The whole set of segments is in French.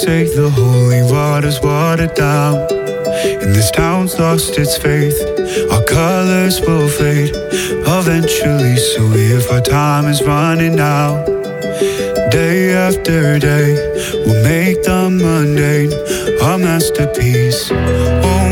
say the holy water's watered down, and this town's lost its faith. Our colors will fade eventually, so if our time is running out, day after day, we'll make the mundane a masterpiece. Oh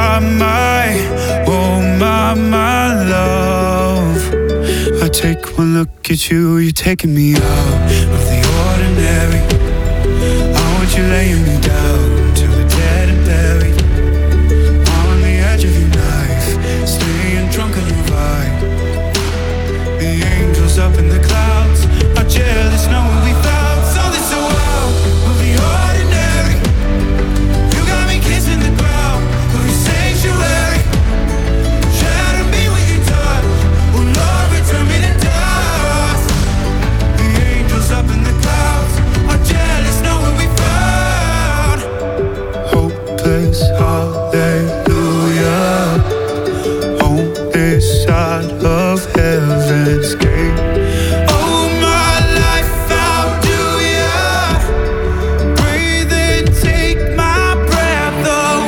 my love, I take one look at you, you're taking me out of the ordinary. I want you laying me down till we're dead and buried, on the edge of your knife, staying drunk on your ride. The angels up in the clouds are jealous knowing we found something so out of the ordinary. You got me kissing the ground of your sanctuary. Shatter me with your touch, oh Lord, return me to dust. The angels up in the clouds are jealous knowing we found hopeless hallelujah on this side of heaven's gate. Oh my life, how do ya breathe and take my breath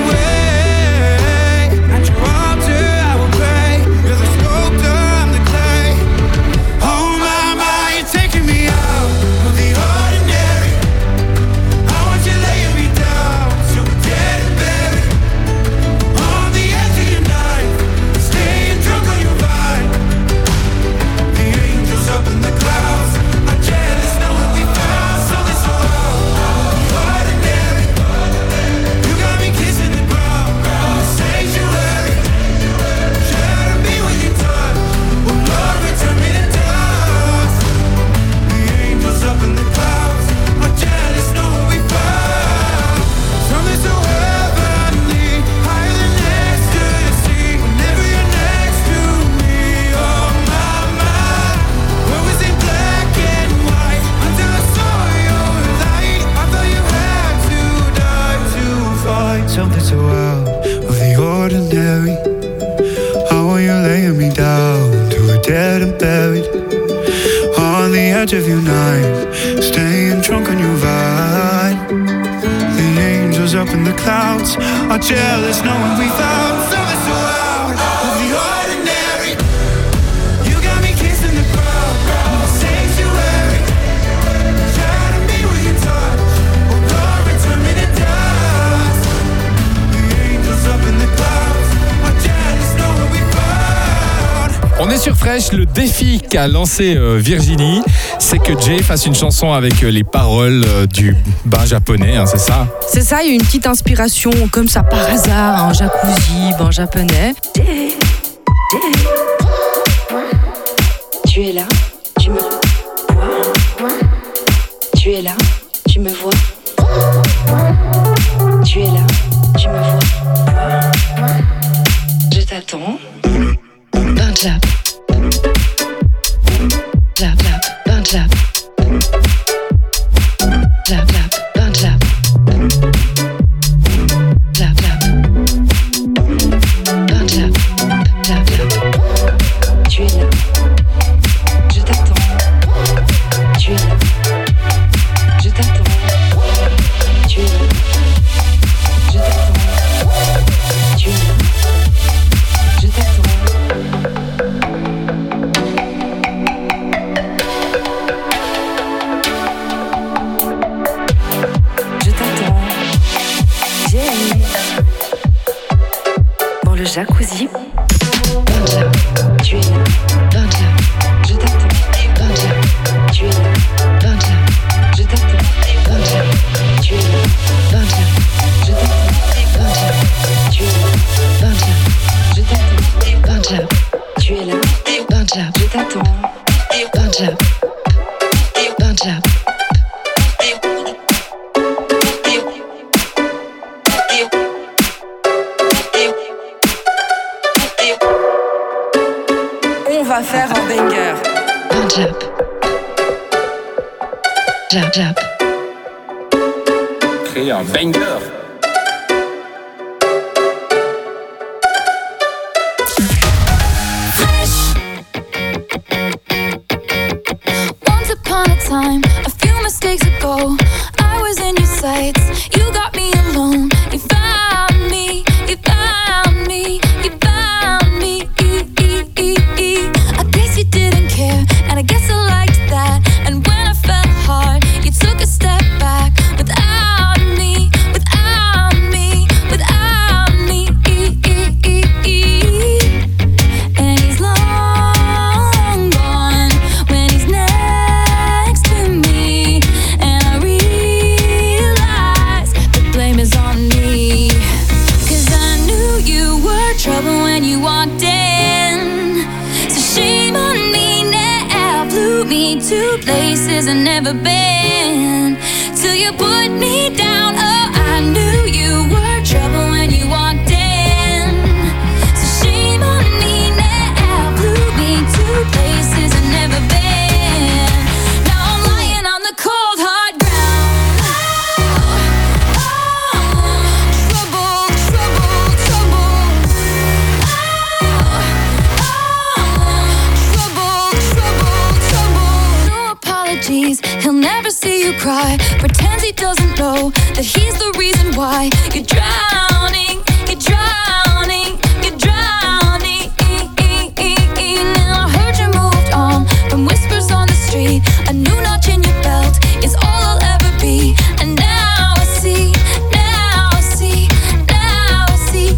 away? At your altar I will pray, you're the sculptor, I'm the clay. Oh my, you're taking me out of the ordinary. I want you laying me down till we're dead and buried, on the edge of your knife, staying drunk on your vine. The angels up in the clouds are jealous knowing we found something so out of the ordinary. You got me kissing the ground of the sanctuary. Shatter me with your touch, oh Lord, return me to dust. The angels up in the clouds are jealous knowing we found something so heavenly, higher than ecstasy. Whenever you're next to me, oh my, what was in black and white until I saw your light? I thought you had to die to find something so out of the ordinary. How are you laying me down till we're dead and buried, on the edge of your knife, staying drunk on your vine. The angels up in the clouds are jealous knowing we found something so out of the ordinary. You got me kissing the ground of the sanctuary. Shatter me with your touch, oh Lord, return me to dust. The angels up in the clouds are jealous knowing we found. On est sur Fresh, le défi qu'a lancé Virginie, c'est que Jay fasse une chanson avec les paroles du bain japonais, hein, c'est ça? C'est ça, il y a une petite inspiration comme ça par hasard, un jacuzzi, bain japonais. Tu es là, tu me vois. Tu es là, tu me vois. Tu es là, tu me vois. Je t'attends. Bain jap. Jap jap, bain jap. Jap jap, bain jap. Jap jap. Bain jap. Jap jap. Tu es là. Je t'attends. Tu es là. Je t'attends. Tu es là. Je t'attends. Tu es là. Je t'attends. Dans le jacuzzi. Banja, tu es là. Banja, je t'attends. Banja, tu es là. Banja, je t'attends. Banja, tu es là. Banja, je t'attends. Banja, tu es là. Banja, je t'attends. Banja, tu es là. Banja, je t'attends. Banja, Banja. On va faire un banger. Un jab. Jab, jab. Créer un banger. Once upon a time, a few mistakes ago, I was in your sights. You got me alone. You found me. You found me. You found me. I guess you didn't care, and I guess I liked that. And when I fell hard, you took a step back. Without me, without me, without me. And he's long gone when he's next to me. And I realize the blame is on me. 'Cause I knew you were trouble when you walked in. So shame on me now. Flew me to places I've never been. Till you put me down. Oh, I knew you were trouble when you walked in. So shame on me now. Flew me to places I've never been. Now I'm lying on the cold hard ground. Trouble, trouble, trouble. Trouble, trouble, trouble. No apologies, he'll never see you cry. Pretends he doesn't know that he's the reason why you're drowning, you're drowning, you're drowning. Now I heard you moved on from whispers on the street. A new notch in your belt is all I'll ever be. And now I see, now I see, now I see.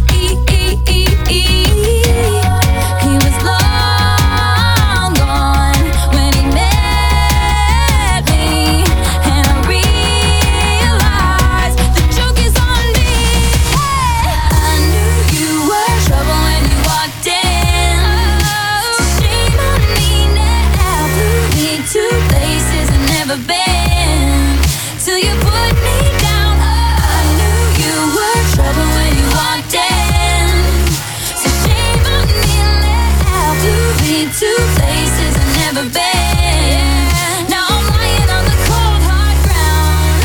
He was long gone when he met me. And I realized the joke is on me. I knew you were trouble when you walked in. So shame on me now. Flew me to places I've never been. Till you put me down. I knew you were trouble when you walked in. So shame on me now. Flew me to places I've never been. Now I'm lying on the cold hard ground.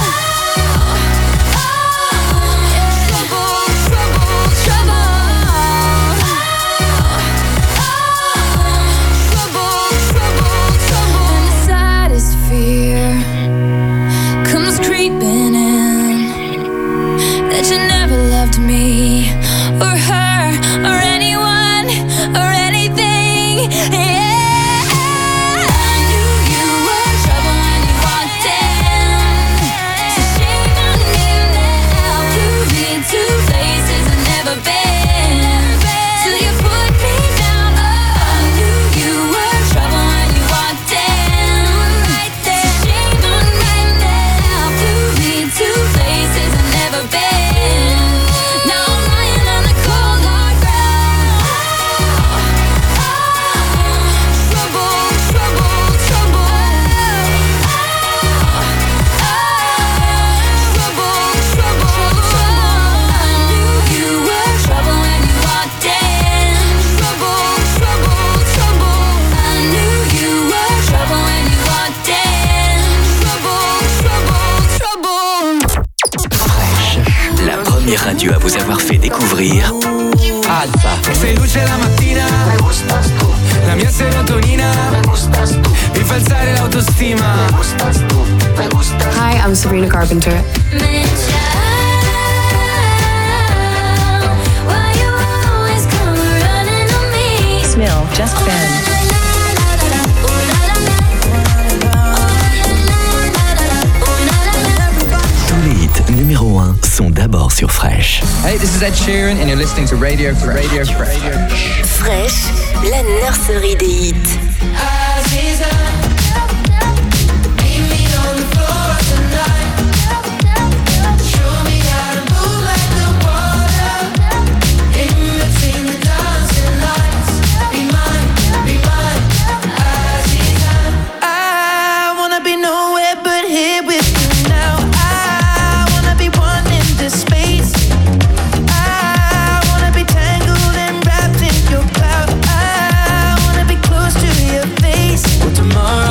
Trouble, trouble, trouble. Trouble, trouble, trouble. And the saddest fear comes creeping in, that you never loved me or her or anyone or anything. Yeah. I knew you were trouble when you walked in. So shame on me now. Flew me to places I've never been. Till you put me down. I knew you were trouble when you walked in. So shame on me now. Flew me to places I've never been. Now I'm lying on the cold hard ground. Trouble, trouble, trouble. Trouble, trouble, trouble. I knew you were trouble when you walked in. Trouble, trouble, trouble. I knew you were trouble when you walked in. Trouble, trouble, trouble. La première radio à vous avoir fait découvrir Alpha. Sei luce la mattina, la mia serotonina, mi fa alzare l'autostima. Hi, I'm Sabrina Carpenter. Why you always come running on me? Smell, Just Ben. Tous les hits numéro 1 sont d'abord sur Fresh. Hey, this is Ed Sheeran and you're listening to Radio Fresh. Fresh, la nurserie des hits. I wanna be nowhere but here with you now. I wanna be one in this space. I wanna be tangled and wrapped in your cloud. I wanna be close to your face. Well, tomorrow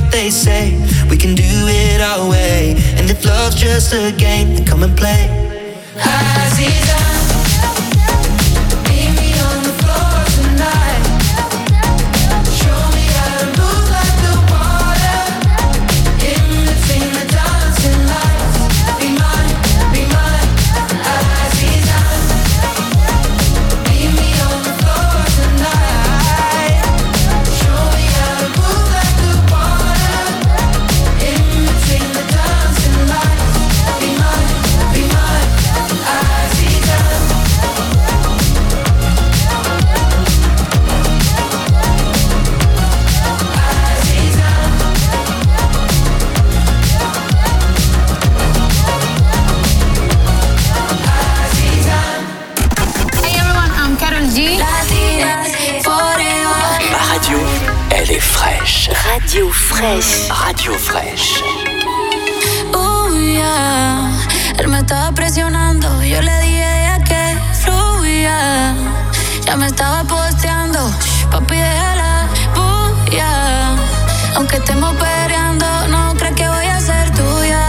what they say. We can do it our way. And if love's just a game, then come and play. Aziza, meet me on the floor tonight. Show me how to move like the water. In between the dancing lights. Be mine, Aziza. Meet me on the floor tonight. Show me how to move like the water. In between the dancing lights. Be mine, Aziza. Hey everyone, I'm Karol G. Ma radio, elle est fraîche. Radio fraîche. Radio fraîche. Yeah. Él me estaba presionando, yo le dije que fluya. Ya me estaba posteando, papi déjala bulla. Aunque estemos peleando, no crees que voy a ser tuya.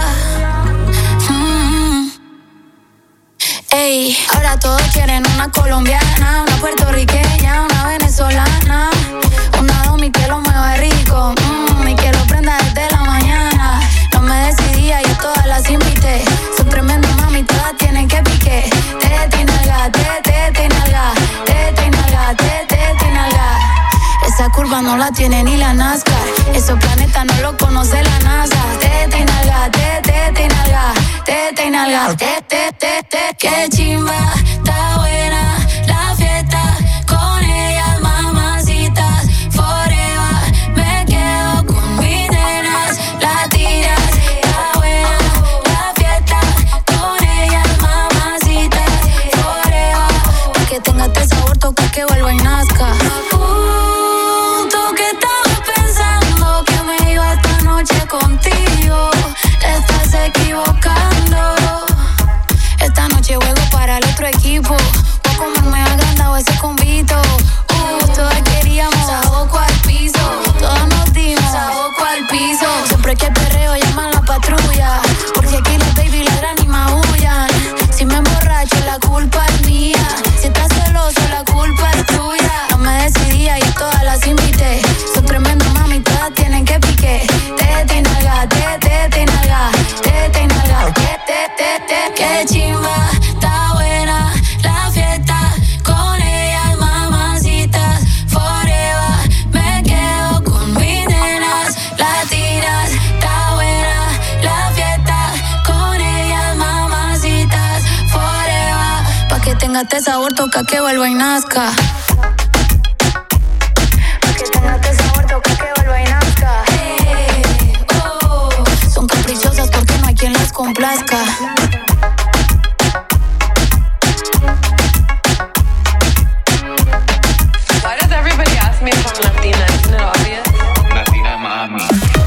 Ey, ahora todos quieren una colombiana, una puertorriqueña, una venezolana, una domi que lo mueve rico, y que lo prenda desde la mañana. No me decidía, yo todas las invité. Son tremendas mami, todas tienen que pique. Tete y nalga, tete y nalga, tete y nalga, tete y nalga. Esa curva no la tiene ni la NASCAR. Esos planetas no lo conoce la NASA. Tete y nalga, tete y nalga, tete y nalga, tete, tete. Qué chimba, está buena la fiesta. Con ellas mamacitas, forever. Me quedo con mis nenas, la tiras. Está buena la fiesta. Con ellas mamacitas, forever. Pa' que tenga este sabor, toca que vuelva y nazca. ¿Tú qué estabas pensando? Que me iba esta noche contigo. Te estás equivocando. Esta noche juego para el otro equipo. O como me ha agrandado ese convito. Todas queríamos saboco al piso. Todas nos dimos saboco al piso. Siempre que perreo llaman la patrulla. Porque aquí las baby ladran y maullan. Si me emborracho la culpa es mía. Si estás celoso la culpa es tuya. No me decidía y todas las invité. Son tremendas mami, todas tienen que pique. Tete y nalga, tete y nalga, tete y nalga, tete, tete. Qué chimba, está buena la fiesta. Con ellas mamacitas, forever. Me quedo con mis nenas, la tiras. Está buena la fiesta. Con ellas mamacitas, forever. Pa' que tenga este sabor, toca que vuelva y nazca. Pa' que tenga este sabor, toca que vuelva y nazca. Son caprichosas porque no hay quien las complazca. Why does everybody ask me if I'm Latina? Isn't it obvious? Latina mami.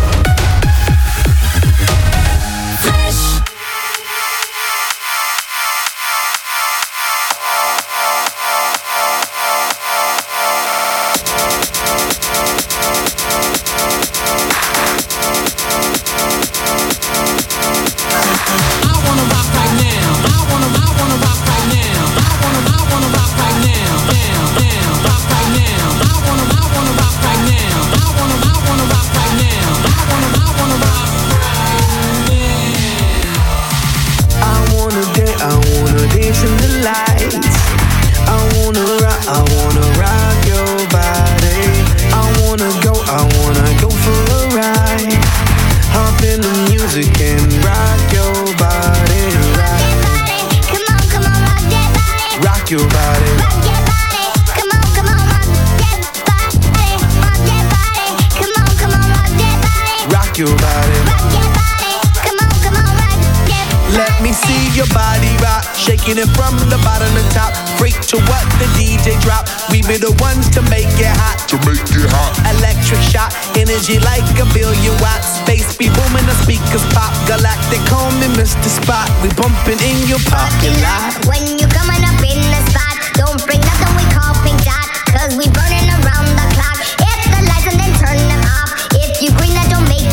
Your body, rock your body, come on, rock your body, rock your body, come on, rock your body, rock your body, come on, rock your body. Let me see your body rock, shaking it from the bottom to top, freak to what the DJ drop. We be the ones to make it hot, Electric shock, energy like a billion watts. Space be booming, the speakers pop. Galactic, call me Mr. Spot. We bumping in your parking lot. When you coming up in the spot, don't bring nothing we call pink dot, 'cause we burning around the clock. Hit the lights and then turn them off. If you green, that don't make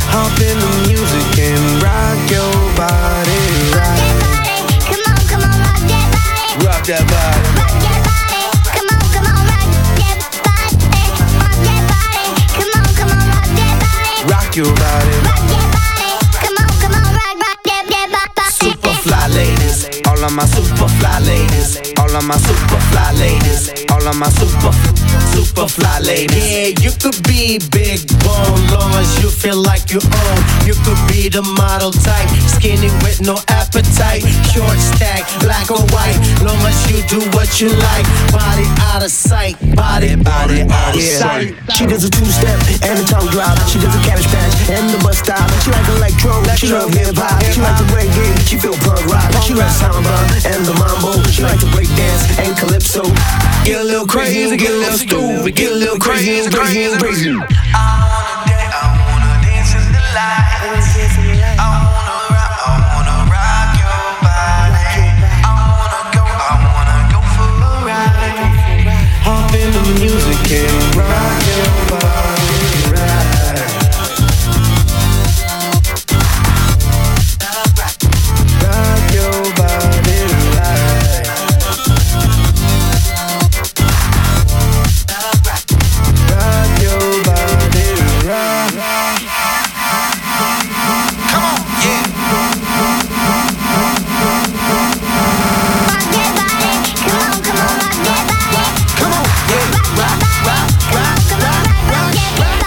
Hop in the music and rock your body right. Come on, come on, rock that body. Rock that body. Rock that body. Come on, come on, rock that body. Rock that body. Come on, come on, rock that body. Rock your body. Rock that body. Come on, come on, rock that body. Super fly ladies, all of my super fly ladies, all of my super fly ladies, all of my super fly ladies. Yeah, you could be big bone, long as you feel like you own. You could be the model type, skinny with no appetite, short stack, black or white, long as you do what you like. Body out of sight, body out of sight. She does a two-step and a tongue drop. She does a cabbage patch and the bus stop. She like electro, she love hip-hop. She like the reggae, she feel punk rock. She like samba and the mambo. She like to break dance and calypso. Get a little crazy, get a little stupid, get a little crazy, crazy, crazy. I wanna dance in the light. I wanna rock your body. I wanna go for a ride. Hop in the music and rock your body right. Rock your body right. Rock your body right. Come on, yeah. Rock that body. Come on, come on, rock that body. Come on, yeah. Rock, rock, rock, come on, rock that body.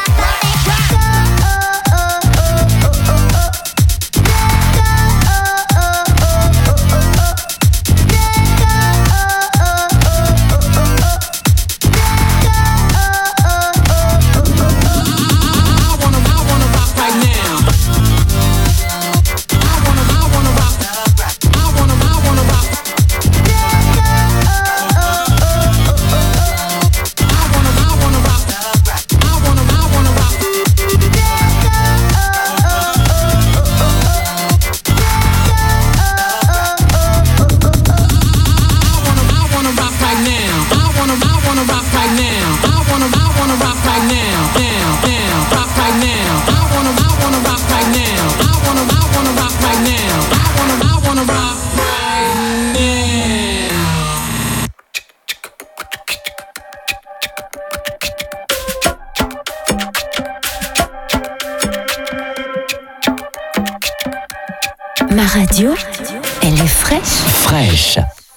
Ma radio, elle est fraîche. Fraîche.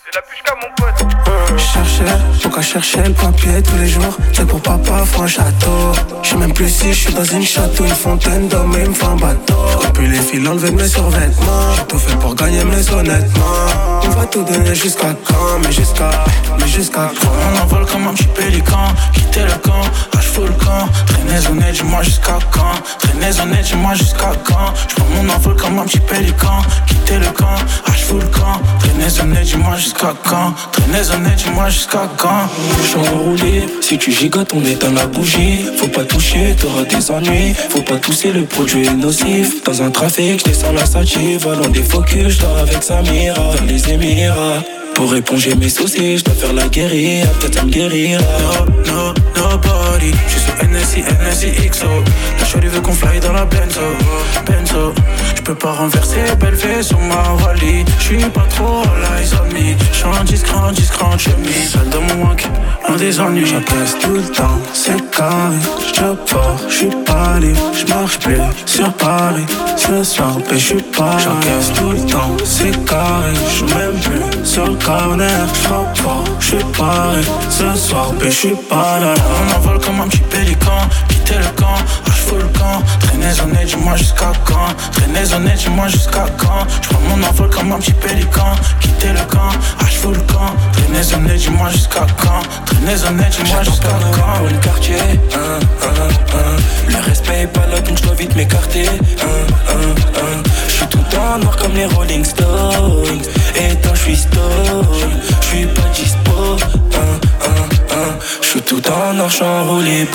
Pourquoi chercher le papier tous les jours? C'est pour papa, faut un château. Je sais même plus si je suis dans une château, une fontaine d'hommes et il me faut un bateau. Je plus les fils enlever mes survêtements. J'ai tout fait pour gagner, mais honnêtement on va tout donner jusqu'à quand? Mais jusqu'à quand? On envole comme un petit pélican. Quitter le camp, full camp. Traînez honnête, dis-moi jusqu'à quand? Traînez honnête, dis-moi jusqu'à quand? J'prends mon envol comme un petit pélican. Quitter le camp, full camp. Traînez honnête, dis-moi jusqu'à quand? Traînez honnête, dis-moi jusqu'à quand? J'suis enroulé, si tu gigotes on éteint la bougie. Faut pas toucher, t'auras des ennuis. Faut pas tousser, le produit est nocif. Dans un trafic, j'descends la sativa. Loin des focus, j'dors avec Samira. Vers les Émirats, pour éponger mes soucis, j'dois faire la guérilla. Peut-être ça me guérira. Nobody. J'suis sur NSI, XO. La shorty veut qu'on fly dans la Benzo. J'peux pas renverser, belle fée sur ma Wally. J'suis pas trop all eyes on me. J'suis en discret en chemise. Seul dans mon manque, loin des ennuis. J'encaisse tout le temps, c'est carré. J'pars, j'suis pas libre. J'marche plus sur Paris. Ce soir, j'suis pas. J'encaisse tout le temps, c'est carré. J'suis même plus sur le corner. J'frappe fort, j'suis paré. Ce soir, j'suis pas là. On envole comme un petit pélican. Quitter le camp, j'fous le camp. Traînez honnête, dis-moi jusqu'à quand? Traînez honnête, dis-moi jusqu'à quand? J'prends mon envol comme un petit pélican. Quitter le camp, j'fous le camp. Traînez honnête, dis-moi jusqu'à quand? Traînez honnête, dis-moi jusqu'à quand? Pour le quartier, le respect est pas là donc j'dois vite m'écarter. J'suis tout en noir comme les Rolling Stones. Et quand j'suis stone, j'suis pas dispo. J'suis tout en noir, j'suis enroulé.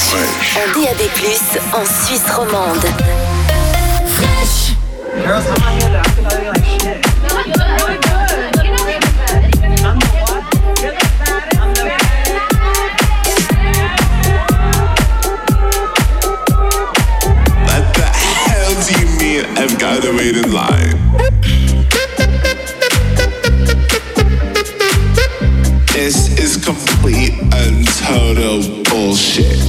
En DAB+, en Suisse romande. Girls, I'm not here to acting like shit. What the hell do you mean I've gotta wait in line? This is complete and total bullshit.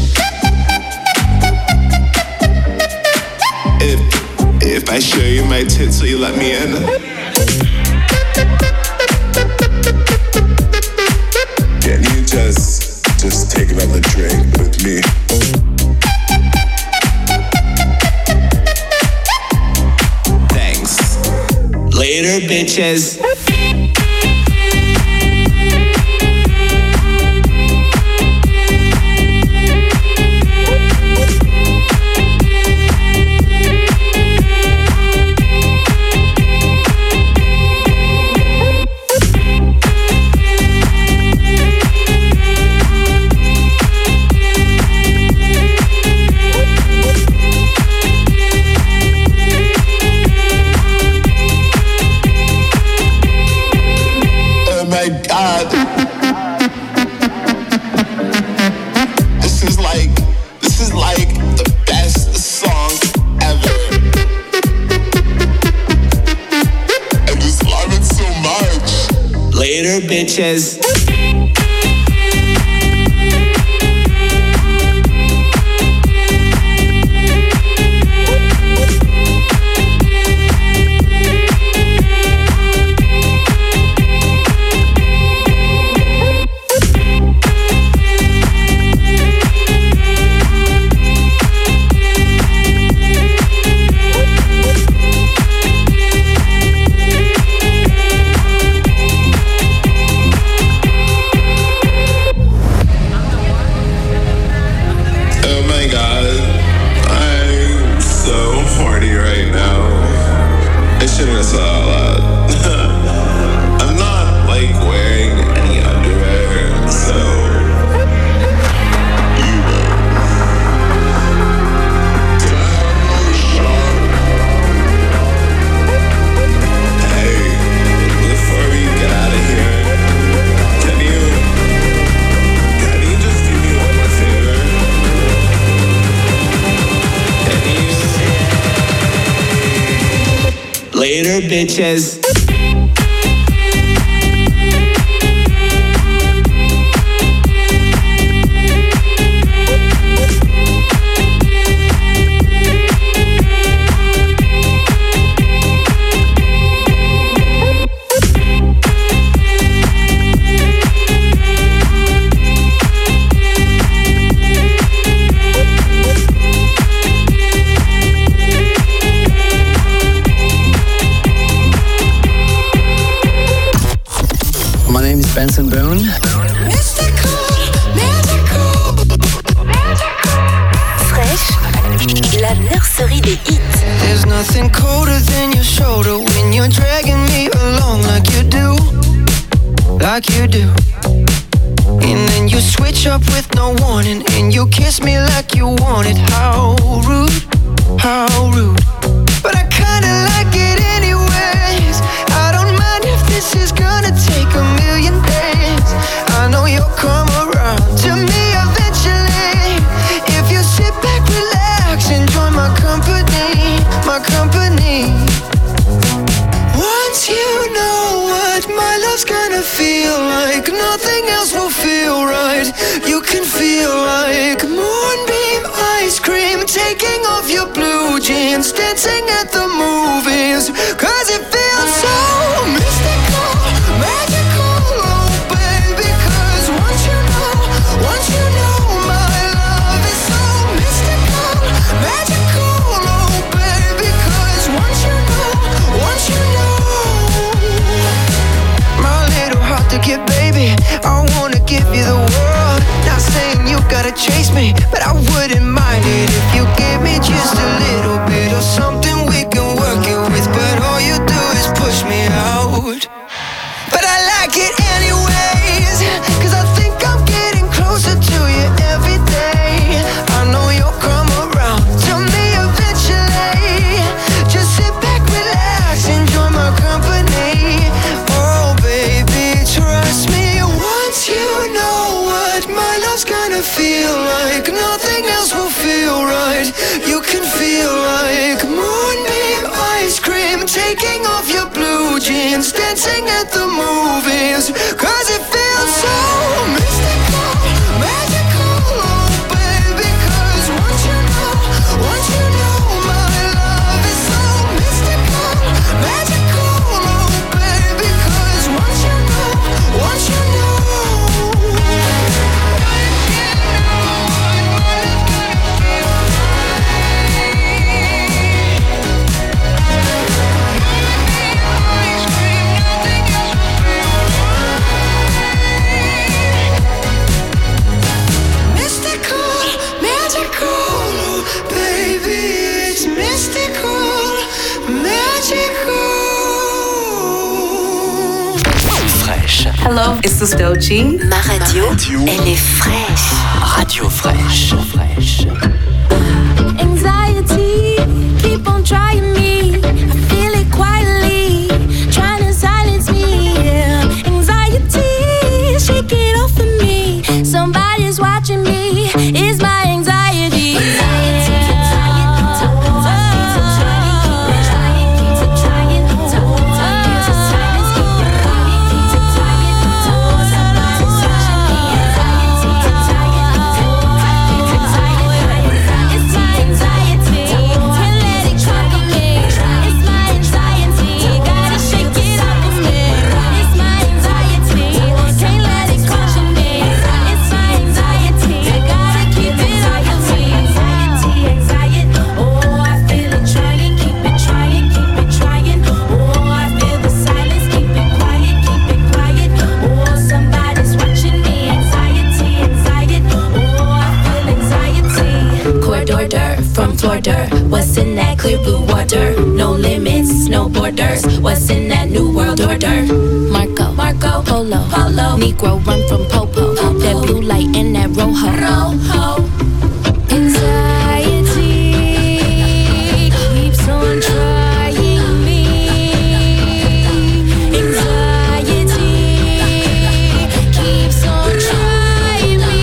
If I show you my tits, will you let me in? Can you just take another drink with me? Thanks. Later, bitches. Bitches. Later, bitches. Benson Boone. Fresh, la nurserie des hits. There's nothing colder than your shoulder when you're dragging me along like you do. And then you switch up with no warning and you kiss me like you want it. How rude, how rude. But I kinda like it anyways. I don't mind if this is gonna take a million days. I know you'll come around to me eventually. If you sit back, relax, enjoy my company, my company. Once you know what my love's gonna feel like, nothing else will feel right. You can feel like moonbeam ice cream, taking off your blue jeans, dancing at the movies. Cause it feels so mystical, magical, oh baby. Cause once you know my love is so mystical, magical, oh baby. Cause once you know my little heart to get, baby, I wanna give you the world. Not saying you gotta chase me, but I wouldn't mind it if you gave me just a little bit of something we can work it with. But all you do is push me out. But I like it anyways, cause I think I'm getting closer to you every day. I scenes, dancing at the movies. Cause it feels so mystical, magical, oh baby. Cause once you know my love is so mystical, magical, oh baby. Cause once you know. Hello, it's this Doechii. Ma radio, elle est fraîche. Radio fraîche. Anxiety, keep on trying me. I feel it quietly, trying to silence me. Yeah. Anxiety, shake it off of me. Somebody's watching me. It's my anxiety. What's in that clear blue water? No limits, no borders. What's in that new world order? Marco, Polo, Negro run from Popo. That blue light in that rojo. Anxiety keeps on trying me. Anxiety keeps on trying me.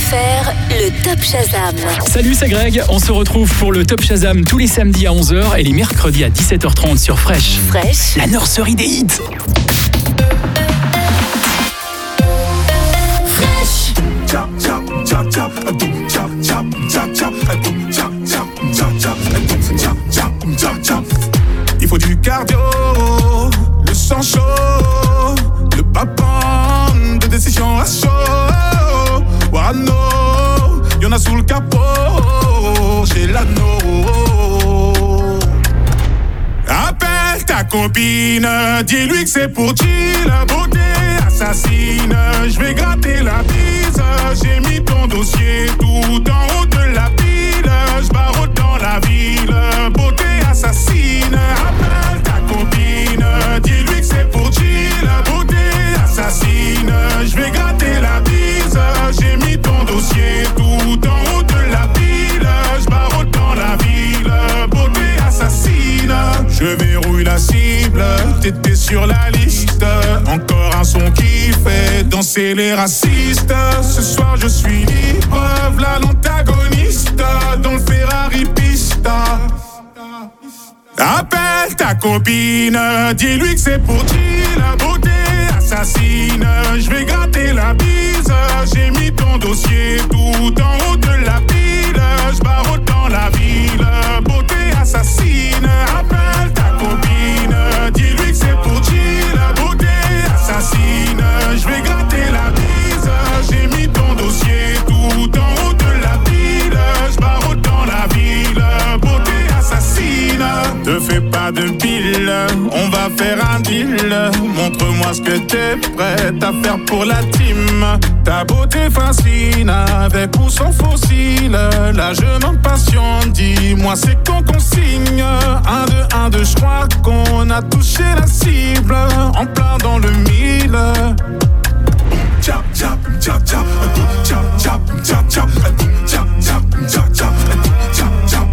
faire le Top Shazam. Salut, c'est Greg. On se retrouve pour le Top Shazam tous les samedis à 11h et les mercredis à 17h30 sur Fresh. Fresh, la nurserie des hits. Fresh. Il faut du cardio, le sang chaud, le papin de décision à chaud. Warano, y'en a sous le capot, j'ai l'anneau. Appelle ta copine, dis-lui que c'est pour chill, beauté assassine. Je vais gratter la bise, j'ai mis ton dossier tout en haut de la pile. Je barre dans la ville, beauté assassine. Appelle ta copine, dis-lui que c'est pour chill, beauté assassine. Je vais gratter la bise, j'ai mis ton dossier tout en haut de la pile. Je barre dans la ville, beauté assassine. Je verrouille la cible, t'étais sur la liste. Encore un son qui fait danser les racistes. Ce soir je suis libre, v'là l'antagoniste dans le Ferrari Pista. Appelle ta copine, dis-lui que c'est pour chill, beauté assassine. Je vais gratter la bise, j'ai mis ton dossier tout en haut de la pile. Je barre dans la ville, beauté assassine. Appelle ta copine, dis-lui que c'est pour chill, beauté assassine. Je vais gratter la bise, j'ai mis ton dossier tout en haut de la pile. Je barre dans la ville, beauté assassine. Te fais pas de pile, on va faire un deal. Montre-moi ce que t'es prête à faire pour la team. Ta beauté fascine, avec ou sans fossile. La jeune en passion, dis-moi c'est quand qu'on signe. 1, 2, 1, 2, je crois qu'on a touché la cible. En plein dans le mille. Chap, chap, chap, chap, chap, chap, chap, chap, chap, chap, chap, chap, chap.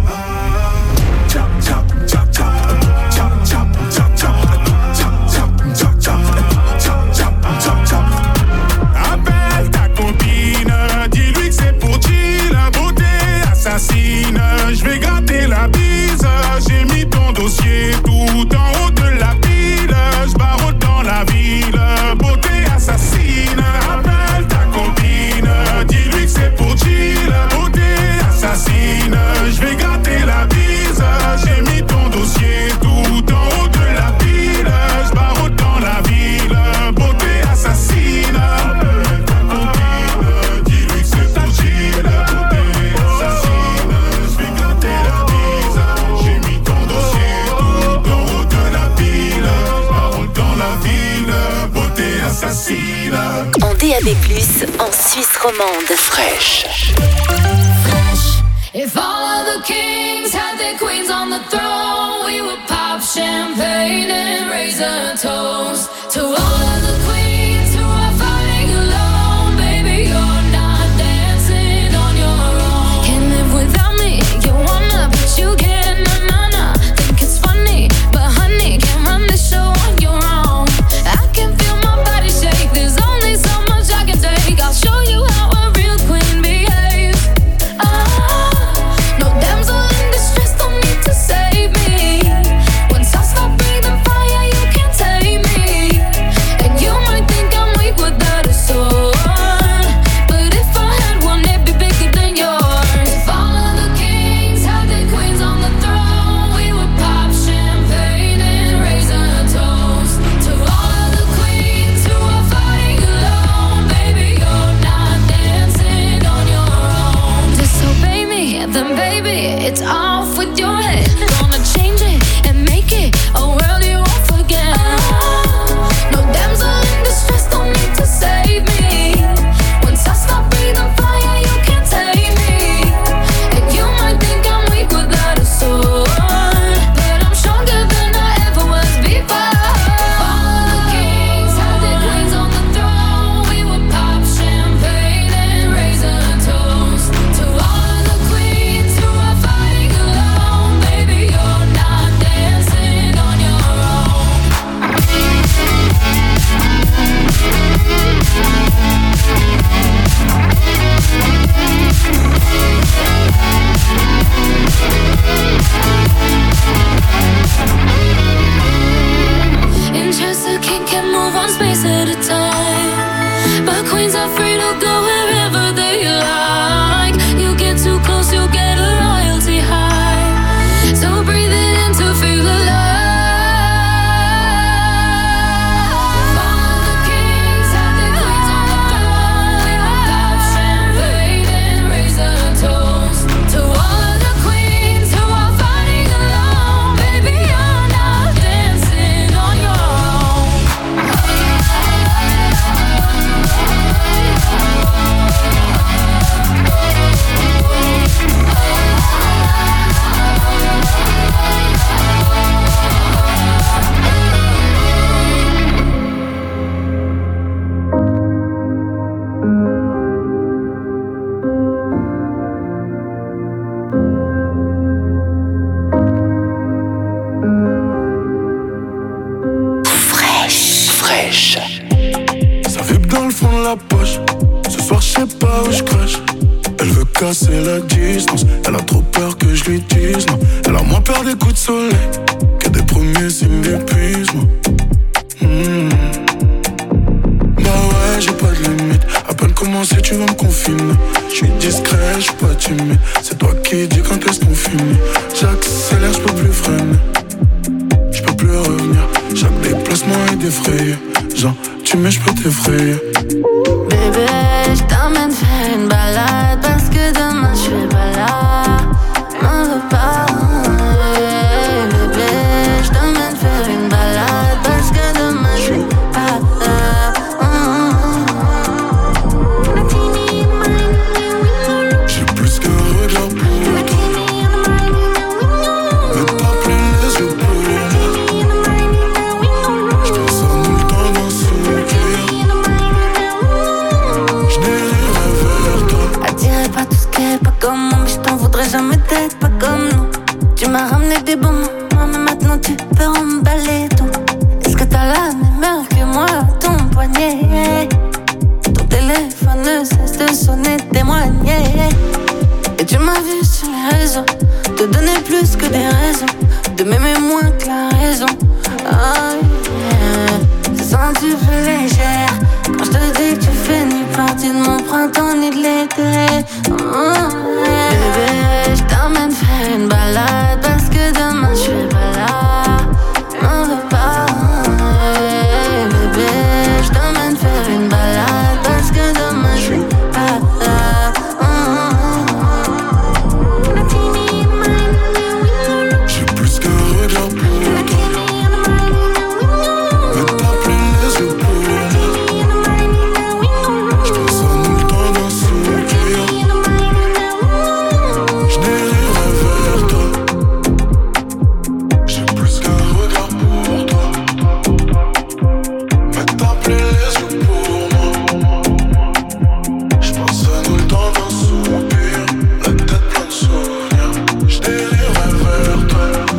Appelle ta copine, dis-lui que c'est pour chill, beauté assassine. Je vais gratter la bise, j'ai mis ton dossier tout en haut de la pile. Je barre dans la ville, beauté assassine. Appelle ta copine, dis-lui que c'est pour chill, beauté assassine. Je vais gratter la bise, j'ai mis ton dossier tout en haut de la pile. Je barre dans la ville, beauté assassine. Appelle ta copine, dis-lui que c'est pour chill, beauté assassine. Je vais gratter la bise, j'ai mis ton dossier tout en haut de la pile. Je barre dans la ville, beauté assassine. En DAB+, en Suisse romande. Fresh. If all of the kings had their queens on the throne, we would pop champagne and raise a toast to all of the queens who are fighting alone. Baby, you're not dancing on your own. Can't live without me, you wanna, but you can't, nah. Think it's funny, but honey, can't run the show on your own. I can feel my body shake, there's only so much I can take. I'll show you how a real queen behaves. No damsel in distress, don't need to save me. Once I stop breathing fire, you can't take me. fond de la poche. Ce soir je sais pas où je crache. Elle veut casser la distance. Elle a trop peur que je lui dise non. Elle a moins peur des coups de soleil que des premiers signes d'épuisement. Bah ouais, j'ai pas de limite. À peine commencé, tu vas me confiner. Je suis discret, je suis pas timide. C'est toi qui dis quand est-ce qu'on finit. J'accélère, je peux plus freiner. Je peux plus revenir. Chaque déplacement est défrayé. Genre, tu m'aimes, je peux t'effrayer. Bébé, je t'emmène faire une balade. Parce que demain je suis pas là. M'en veux pas. Bébé, je t'emmène faire une balade. Parce que demain je suis pas là. J'ai plus qu'un regard pour toi. Mais pas plus les yeux pour moi. Je pense à nous le temps d'un sourire. Je dériverai vers toi. Attiré par tout ce qui est pas comme moi. Mais je t'en voudrais jamais d'être pas comme nous. Tu m'as ramené des bons moments. Mais maintenant tu peux emballer tout. Est-ce que t'as la même heure que moi? Ton poignet. Ton téléphone ne cesse de sonner, témoigner. Et tu m'as vu sur les réseaux te donner plus que des raisons de m'aimer moins que la raison. Oh yeah. Je sens que tu fais légère quand je te dis que tu fais ni partie de mon printemps ni de l'été. Oh yeah. Bébé, je t'emmène faire une balade parce que demain je suis pas là. M'en veux pas. Bébé, je t'emmène faire une balade parce que demain je suis pas là. J'ai plus qu'un regard pour toi. Mais pas plus les yeux pour moi. Je pense à nous le temps d'un sourire. Je dériverai vers toi. J'ai plus qu'un regard pour toi. Mais pas plus les yeux pour moi. Je pense à nous le temps d'un soupir. La tête pleine de souvenirs. Je dériverai vers toi.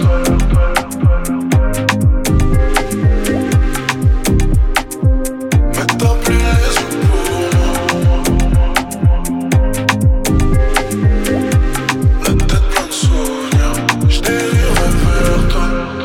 Mais t'as plus les yeux pour moi. La tête pleine de souvenirs. Je dériverai vers toi.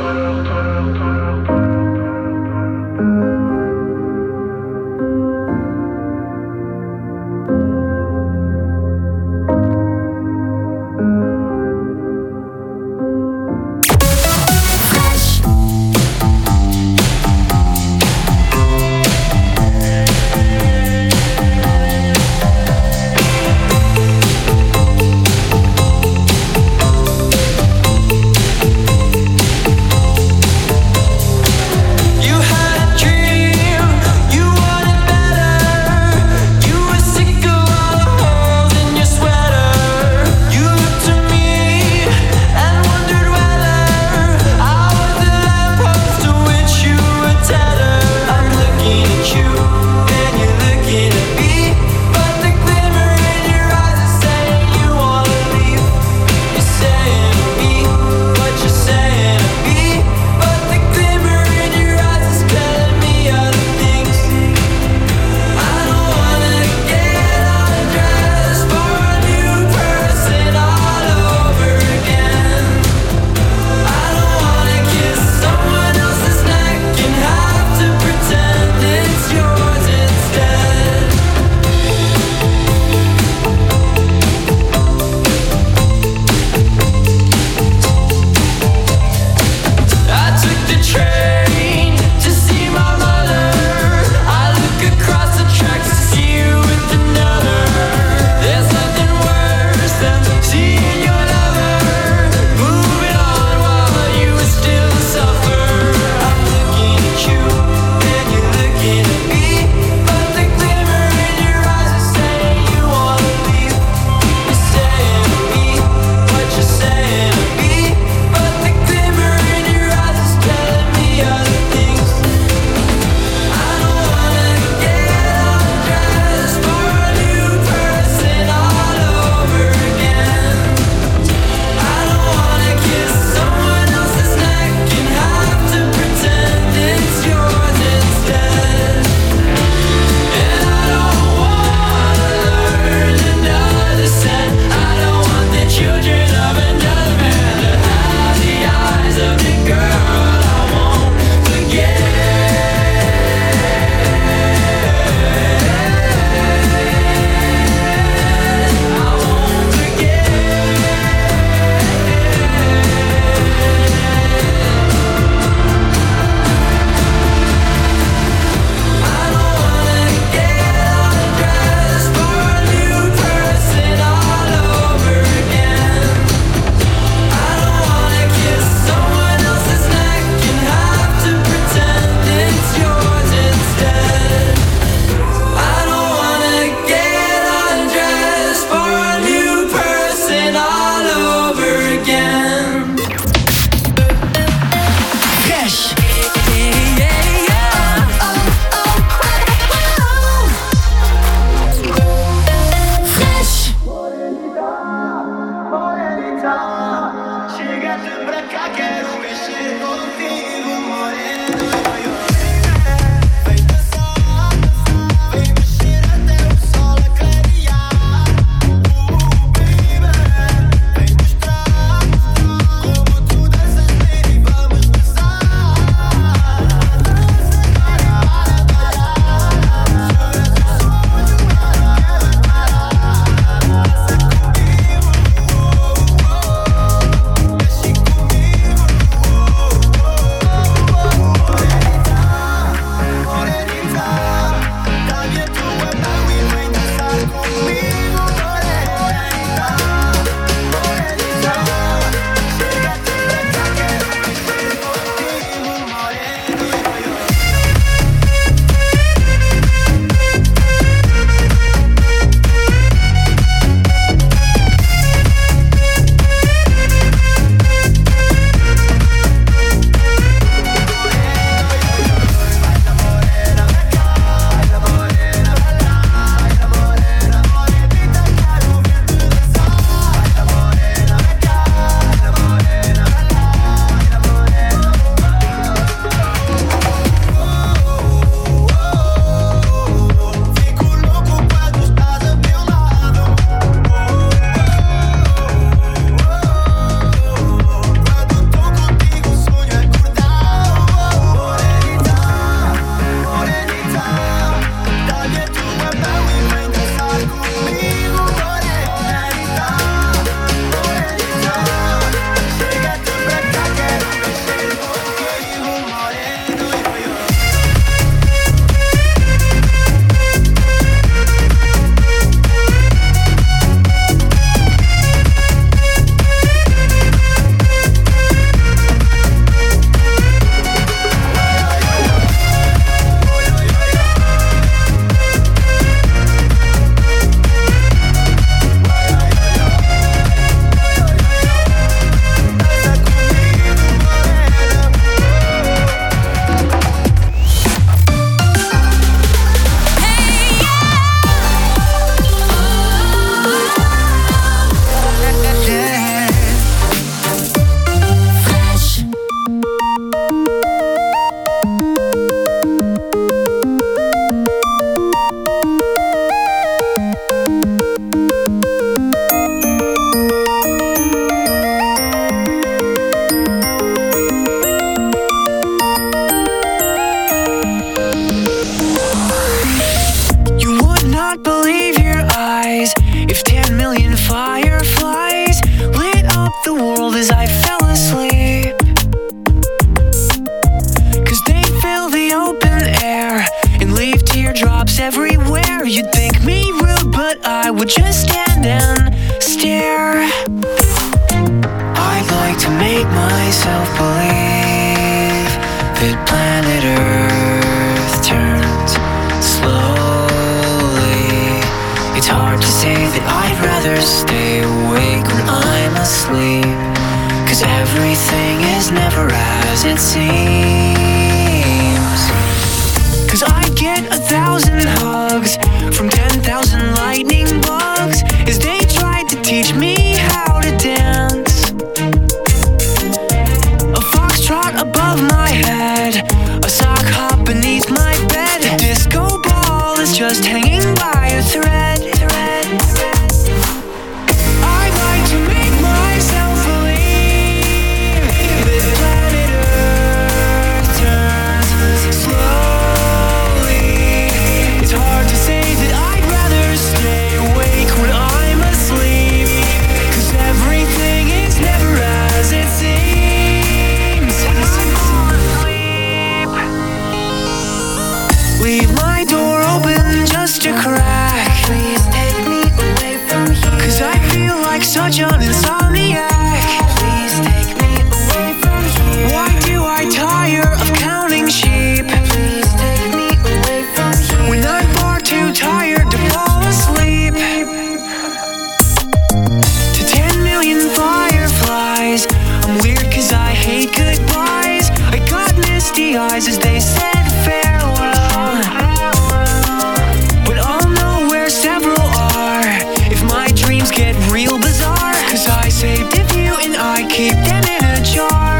You had a dream, you wanted better. You were sick of all the holes in your sweater. You looked to me and wondered whether I was the lamppost to which you were tethered. I'm looking at you and you're looking at me, but the glimmer in your eyes is saying you wanna leave. You're saying to me what you're saying to me, but the glimmer in your eyes is telling me other things. I don't wanna get undressed for a new person all over again. I don't wanna kiss someone else's neck and have to pretend it's yours not believe your eyes if 10 million fireflies lit up the world as I fell asleep. 'Cause they fill the open air and leave teardrops everywhere. You'd think me rude, but I would just stand and stare. I'd like to make myself believe that planet Earth turns slowly. It's hard to say that I'd rather stay awake when I'm asleep, 'cause everything is never as it seems. 'Cause I get 1,000 hugs from 10,000 lightning bugs as they tried to teach me how to dance. A foxtrot above my head, a sock hop beneath my bed. A disco ball is just hanging by a thread. I'd like to make myself believe that planet Earth turns slowly. It's hard to say that I'd rather stay awake when I'm asleep, 'cause everything is never as it seems. Leave my door open just a crack. Please take me away from here, 'cause I feel like such an insomniac. Please take me away from here. Why do I tire of counting sheep? Please take me away from here, when I'm far too tired to fall asleep. To 10 million fireflies, I'm weird 'cause I hate goodbyes. I got misty eyes as they said farewell, but I'll know where several are if my dreams get real bizarre, 'cause I saved a few and I keep them in a jar.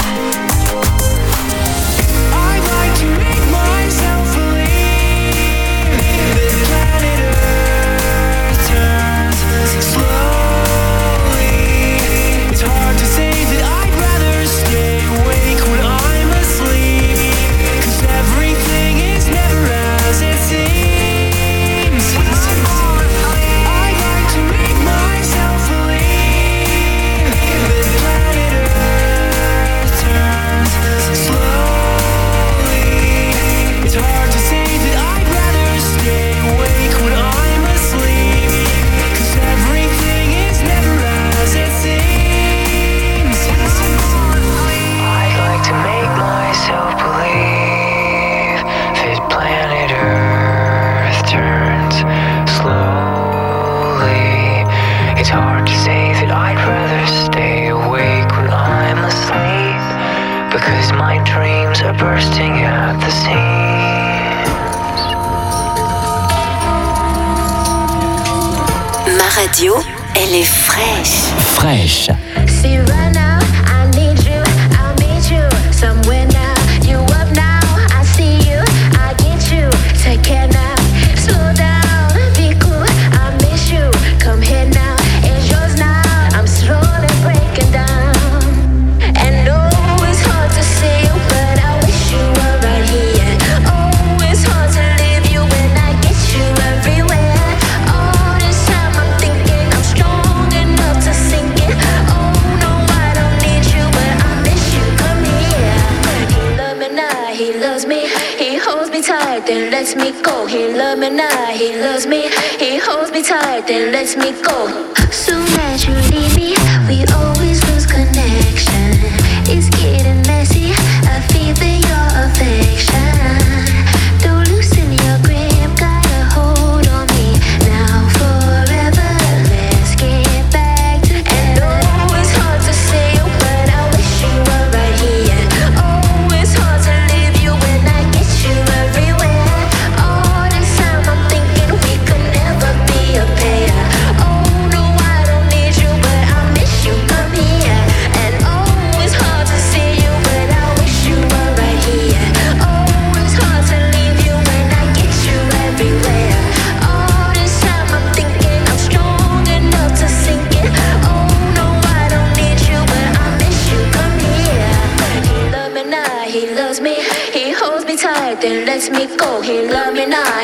I'd like to make myself believe that planet Earth turns slowly. It's hard to say that I'd rather stay awake when I'm asleep, 'cause everything is never as it seems. I'd like to make myself believe that planet Earth turns slowly. It's hard to say that I'd rather stay awake when I'm asleep, 'cause everything is never as it seems. I'd like to make myself believe that planet Earth turns slowly. It's hard to say that I'd rather stay awake when I'm asleep, because my dreams are bursting at the seams. Ma radio, elle est fraîche. Fraîche. See right now, I need you, I'll meet you somewhere now. You up now, I see you, I get you. Take care now, slow down, be cool, I miss you. Come here now, it's yours now. I'm slowly breaking down. And oh, it's hard to see you, but I wish you were right here. Oh, it's hard to leave you when I get you everywhere. All this time I'm thinking I'm strong enough to sink it. Oh no, I don't need you, but I miss you. Come here. He loves me now, he loves me. He holds me tight, then lets me go. He loves me now, he loves me. He holds me tight, then lets me go. Soon as you leave me, we always lose connection. It's getting messy, I feel that your affection. Don't loosen your grip, got a hold on me. Now forever, let's get back together. And oh, it's hard to say you, but I wish you were right here. Oh, it's hard to leave you when I get you everywhere. All this time I'm thinking we could never be a pair. Oh no, I don't need you, but I miss you. Come here.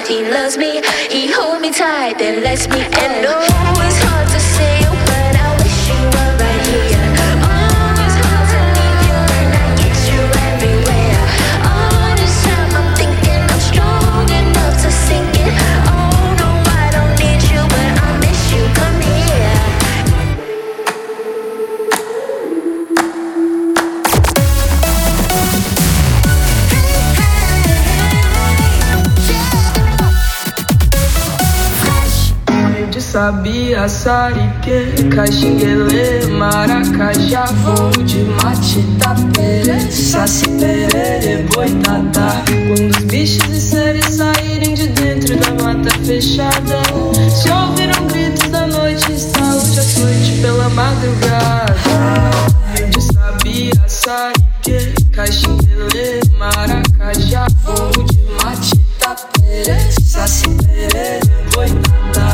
he loves me. He holds me tight, then lets me in. Oh, it's hard to say, but I wish you were right here. Oh, it's hard to leave you and I get you everywhere. All this time I'm thinking I'm strong enough to sink it. Oh no, I don't need you, but I miss you. Come here. Sabia, sarike, caxinguele, maracajá, voo de mate, tapere, saci, perere, boitatá. Quando os bichos e seres saírem de dentro da mata fechada, se ouviram gritos da noite, estalo de açoite pela madrugada. De sabia, sarike, caxinguele, maracajá, voo de mate, tapere, saci, perere, boitatá.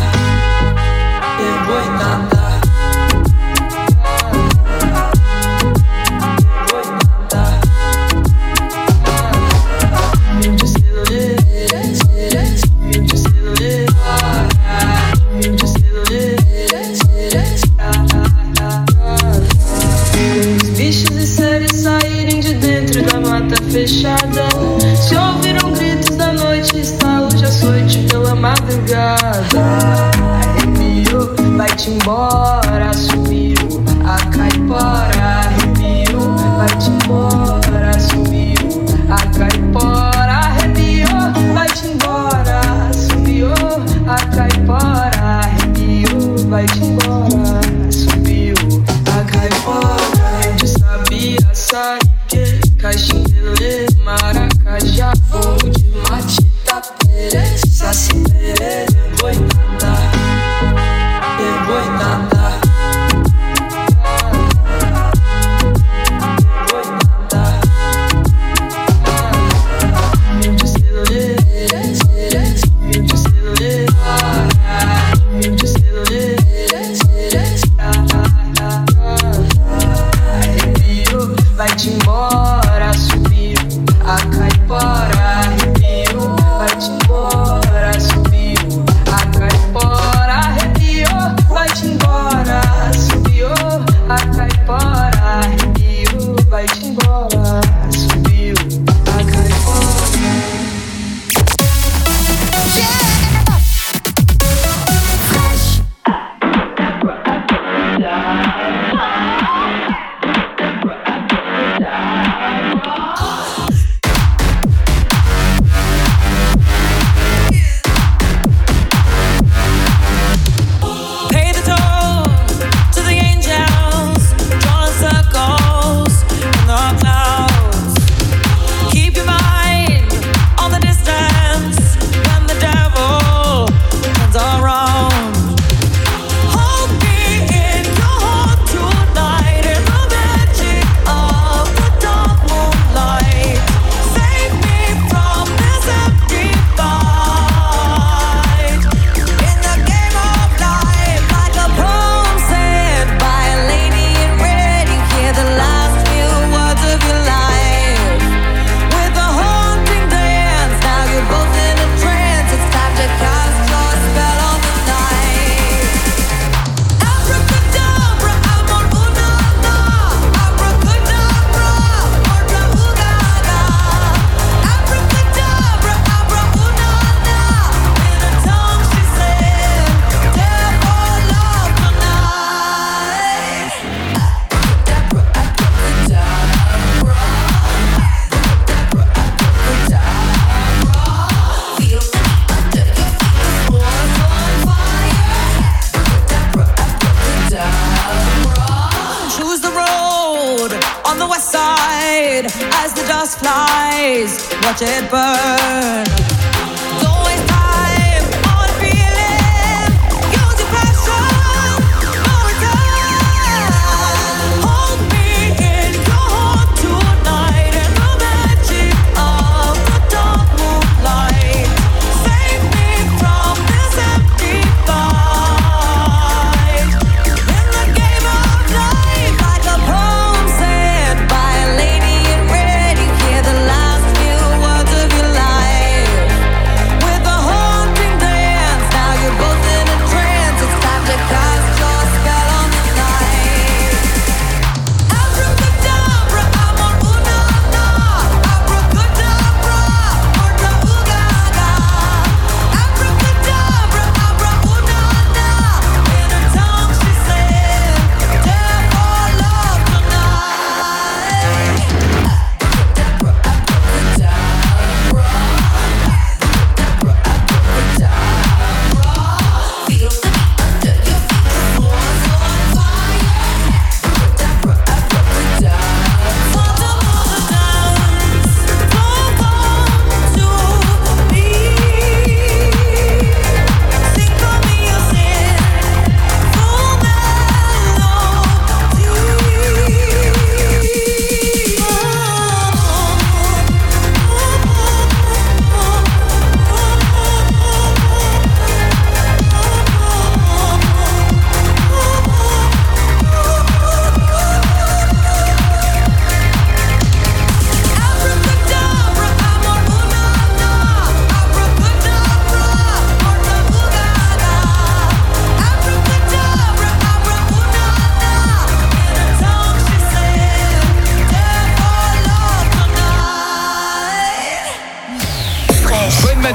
Fechada, se ouviram gritos da noite, estalo de açoite pela madrugada. Arrepiou, vai-te embora, sumiu a caipora. Arrepiou, vai-te embora, sumiu a caipora. Arrepiou, vai-te embora, sumiu a caipora. Arrepiou, vai-te embora, sumiu a caipora. De sabia, sarike, caxinguele, maracajá, voo de mate, tapere, saci, perere, boitatá, boitatá. Vai-te embora, sumiu a caipora. Arrepiou, vai-te embora, sumiu a caipora. Arrepiou, vai-te embora, sumiu a caipora. Arrepiou, vai-te embora, sumiu a caipora. Watch it burn. Don't waste time on feeling. Use your passion for return. Hold me in your heart tonight in the magic of the dark moonlight. Save me from this empty fight. In the game of life, like a poem said by a lady in red, you hear the last few words of your life.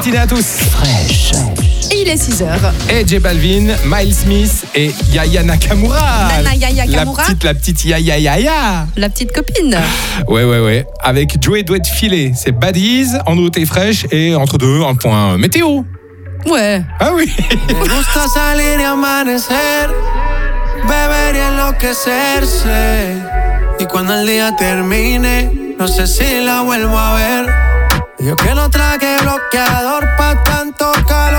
matinée à tous. Fraîche. Et il est 6h. Et J Balvin, Miles Smith et Yaya Nakamura. Yaya Nakamura. La petite Yaya. La petite copine. Ouais. Avec Joey Doit Filer. C'est Baddies, en nouveauté fraîche. Et entre deux, un point météo. Ouais. Ah oui. Me gusta salir y amanecer, beber y enloquecerse. Y cuando el día termine, no sé si la vuelvo a ver. Yo que no traje bloqueador pa' tanto calor.